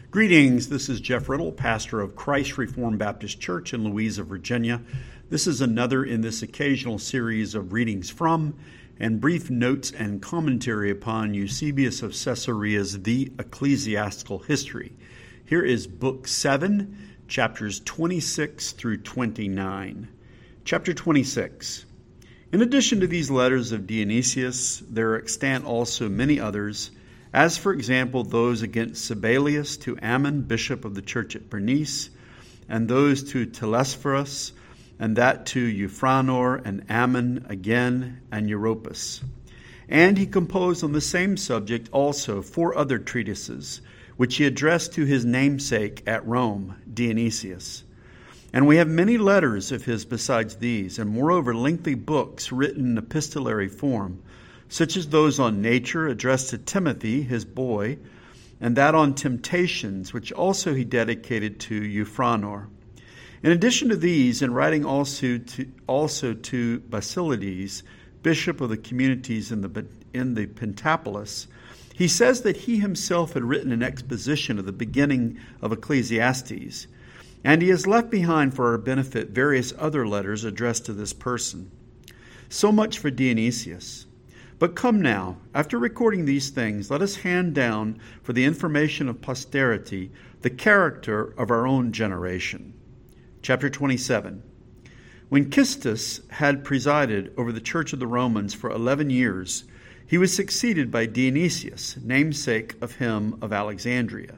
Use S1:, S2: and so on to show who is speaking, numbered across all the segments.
S1: Greetings, this is Jeff Riddle, pastor of Christ Reformed Baptist Church in Louisa, Virginia. This is another in this occasional series of readings from and brief notes and commentary upon Eusebius of Caesarea's The Ecclesiastical History. Here is Book 7, chapters 26 through 29. Chapter 26. In addition to these letters of Dionysius, there are extant also many others, as for example those against Sabellius to Ammon, bishop of the church at Bernice, and those to Telesphorus, and that to Euphranor and Ammon again, and Europus. And he composed on the same subject also 4 other treatises, which he addressed to his namesake at Rome, Dionysius. And we have many letters of his besides these, and moreover lengthy books written in epistolary form, such as those on nature addressed to Timothy, his boy, and that on temptations, which also he dedicated to Euphranor. In addition to these, in writing also to Basilides, bishop of the communities in the Pentapolis, he says that he himself had written an exposition of the beginning of Ecclesiastes, and he has left behind for our benefit various other letters addressed to this person. So much for Dionysius. But come now, after recording these things, let us hand down for the information of posterity the character of our own generation. Chapter 27. When Kistus had presided over the church of the Romans for 11 years, he was succeeded by Dionysius, namesake of him of Alexandria.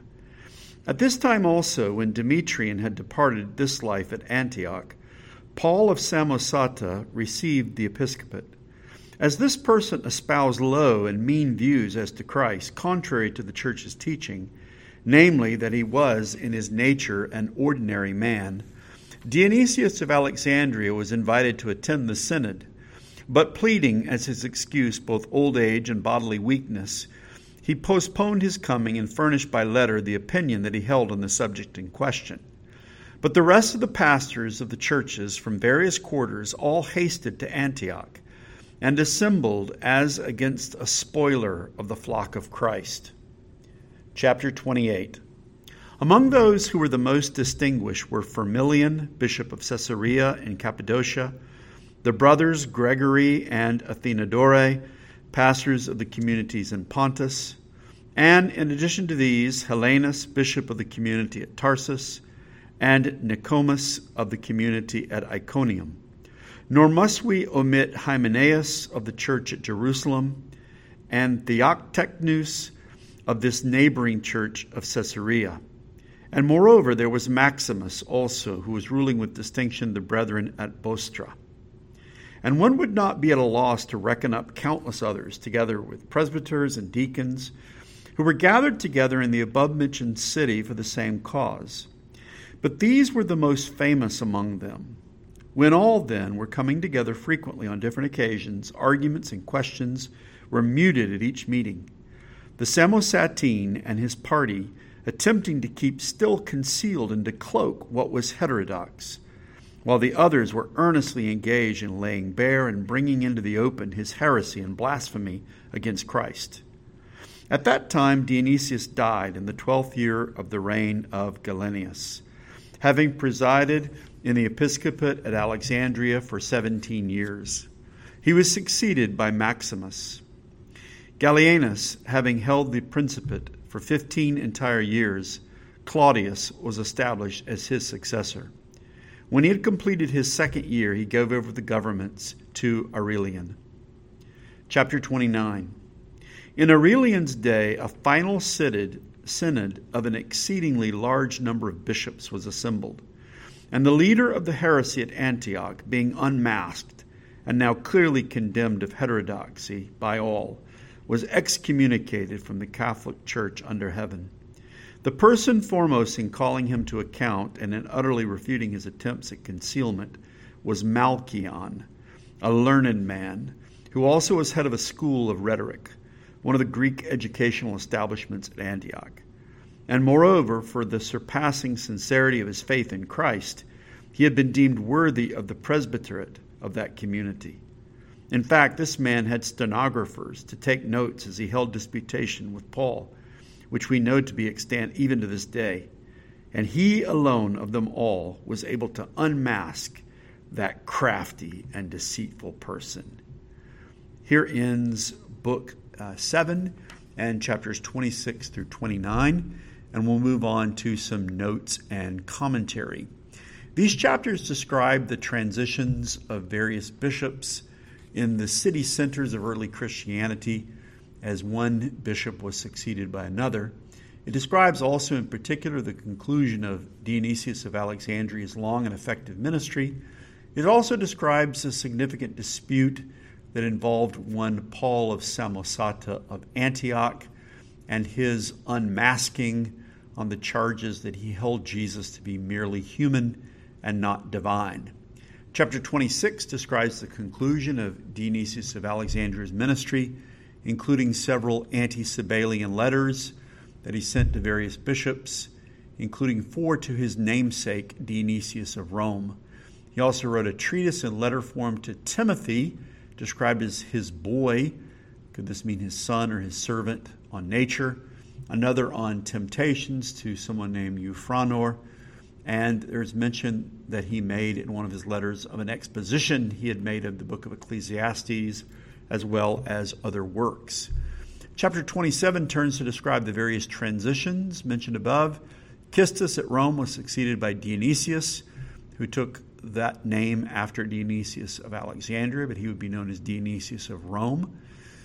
S1: At this time also, when Demetrian had departed this life at Antioch, Paul of Samosata received the episcopate. As this person espoused low and mean views as to Christ, contrary to the church's teaching, namely that he was in his nature an ordinary man, Dionysius of Alexandria was invited to attend the synod, but pleading as his excuse both old age and bodily weakness, he postponed his coming and furnished by letter the opinion that he held on the subject in question. But the rest of the pastors of the churches from various quarters all hasted to Antioch, and assembled as against a spoiler of the flock of Christ. Chapter 28. Among those who were the most distinguished were Firmilian, bishop of Caesarea in Cappadocia, the brothers Gregory and Athenodore, pastors of the communities in Pontus, and in addition to these, Hellenus, bishop of the community at Tarsus, and Nicomas of the community at Iconium. Nor must we omit Hymenaeus of the church at Jerusalem, and Theoctecnus of this neighboring church of Caesarea. And moreover, there was Maximus also, who was ruling with distinction the brethren at Bostra. And one would not be at a loss to reckon up countless others, together with presbyters and deacons, who were gathered together in the above-mentioned city for the same cause. But these were the most famous among them. When all, then, were coming together frequently on different occasions, arguments and questions were mooted at each meeting. The Samosatene and his party, attempting to keep still concealed and to cloak what was heterodox, while the others were earnestly engaged in laying bare and bringing into the open his heresy and blasphemy against Christ. At that time Dionysius died in the 12th year of the reign of Gallienus, having presided in the episcopate at Alexandria for 17 years. He was succeeded by Maximus. Gallienus, having held the principate for 15 entire years, Claudius was established as his successor. When he had completed his 2nd year, he gave over the governments to Aurelian. Chapter 29. In Aurelian's day, a final synod of an exceedingly large number of bishops was assembled. And the leader of the heresy at Antioch, being unmasked and now clearly condemned of heterodoxy by all, was excommunicated from the Catholic Church under heaven. The person foremost in calling him to account and in utterly refuting his attempts at concealment was Malchion, a learned man, who also was head of a school of rhetoric, one of the Greek educational establishments at Antioch. And moreover, for the surpassing sincerity of his faith in Christ, he had been deemed worthy of the presbyterate of that community. In fact, this man had stenographers to take notes as he held disputation with Paul, which we know to be extant even to this day. And he alone of them all was able to unmask that crafty and deceitful person. Here ends Book 7 and chapters 26 through 29, and we'll move on to some notes and commentary. These chapters describe the transitions of various bishops in the city centers of early Christianity as one bishop was succeeded by another. It describes also in particular the conclusion of Dionysius of Alexandria's long and effective ministry. It also describes a significant dispute that involved one Paul of Samosata of Antioch and his unmasking on the charges that he held Jesus to be merely human and not divine. Chapter 26 describes the conclusion of Dionysius of Alexandria's ministry, including several anti-Sabellian letters that he sent to various bishops, including 4 to his namesake, Dionysius of Rome. He also wrote a treatise in letter form to Timothy, described as his boy. Could this mean his son or his servant? On nature. Another on temptations to someone named Euphranor. And there's mention that he made in one of his letters of an exposition he had made of the book of Ecclesiastes, as well as other works. Chapter 27 turns to describe the various transitions mentioned above. Kistus at Rome was succeeded by Dionysius, who took that name after Dionysius of Alexandria, but he would be known as Dionysius of Rome.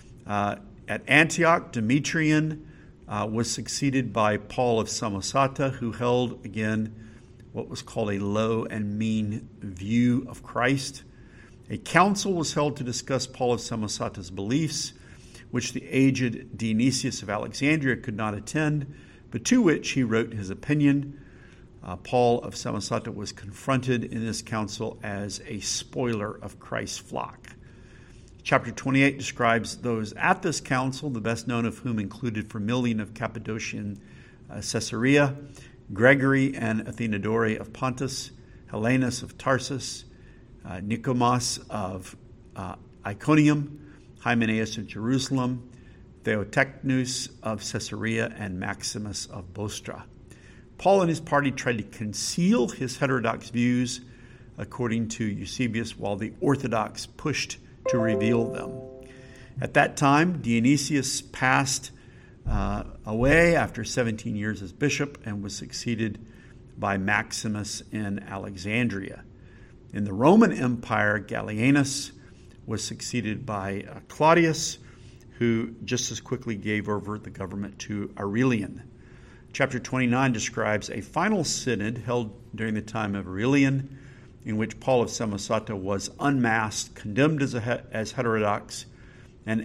S1: At Antioch, Demetrian was succeeded by Paul of Samosata, who held, again, what was called a low and mean view of Christ. A council was held to discuss Paul of Samosata's beliefs, which the aged Dionysius of Alexandria could not attend, but to which he wrote his opinion. Paul of Samosata was confronted in this council as a spoiler of Christ's flock. Chapter 28 describes those at this council, the best known of whom included Firmilian of Cappadocian Caesarea, Gregory and Athenodore of Pontus, Helenus of Tarsus, Nicomas of Iconium, Hymenaeus of Jerusalem, Theotechnus of Caesarea, and Maximus of Bostra. Paul and his party tried to conceal his heterodox views, according to Eusebius, while the Orthodox pushed to reveal them. At that time, Dionysius passed away after 17 years as bishop and was succeeded by Maximus in Alexandria. In the Roman Empire, Gallienus was succeeded by Claudius, who just as quickly gave over the government to Aurelian. Chapter 29 describes a final synod held during the time of Aurelian, in which Paul of Samosata was unmasked, condemned as heterodox, and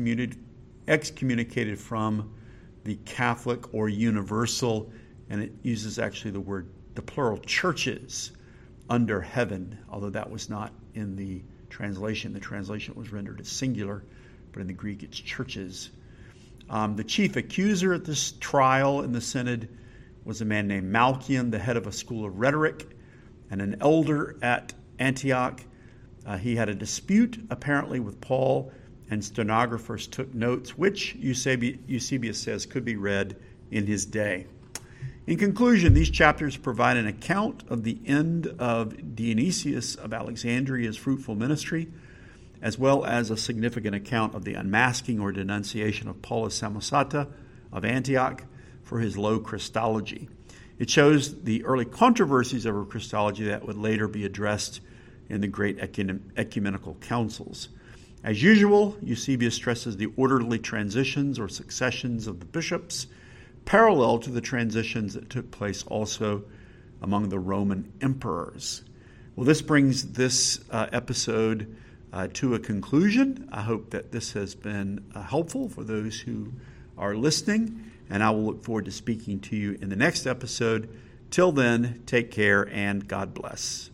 S1: excommunicated from the Catholic or universal, and it uses actually the plural churches under heaven, although that was not in the translation. The translation was rendered as singular, but in the Greek it's churches. The chief accuser at this trial in the synod was a man named Malchion, the head of a school of rhetoric and an elder at Antioch. He had a dispute apparently with Paul, and stenographers took notes, which Eusebius says could be read in his day. In conclusion, these chapters provide an account of the end of Dionysius of Alexandria's fruitful ministry, as well as a significant account of the unmasking or denunciation of Paul of Samosata of Antioch for his low Christology. It shows the early controversies over Christology that would later be addressed in the great ecumenical councils. As usual, Eusebius stresses the orderly transitions or successions of the bishops, parallel to the transitions that took place also among the Roman emperors. Well, this brings this episode to a conclusion. I hope that this has been helpful for those who are listening, and I will look forward to speaking to you in the next episode. Till then, take care and God bless.